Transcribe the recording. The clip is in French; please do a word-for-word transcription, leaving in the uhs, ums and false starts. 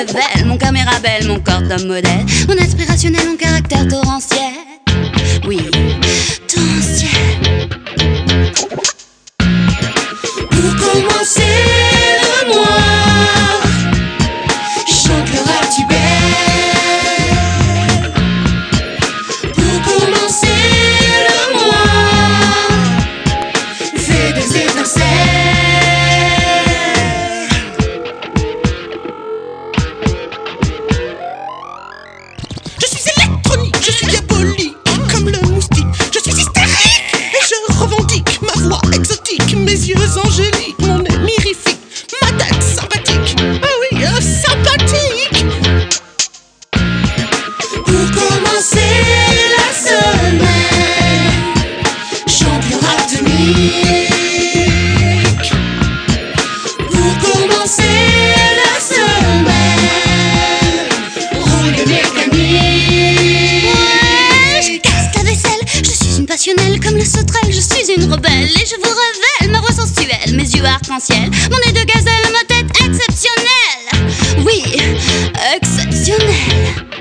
révèle mon cœur mirabelle, mon corps d'homme modèle, mon inspirationnel, mon caractère torrentiel. Oui, torrentiel. Pour commencer le mois, chante le rap tibet. Pour commencer le mois, fais des étincelles. Je suis électronique, je suis diabolique, comme le moustique. Je suis hystérique et je revendique ma voix exotique, mes yeux angéliques, mon nez mirifique, ma tête sympathique. Ah oui, euh, sympathique. Pour commencer la semaine, chante le rap tonique. Pour commencer la semaine, roule le mécanique. Ouais, je casse la vaisselle, je suis une passionnelle comme la sauterelle, je suis une rebelle et je vous révèle ma voix sensuelle, mes yeux arc-en-ciel, mon nez de gazelle, ma tête exceptionnelle. Oui, exceptionnelle.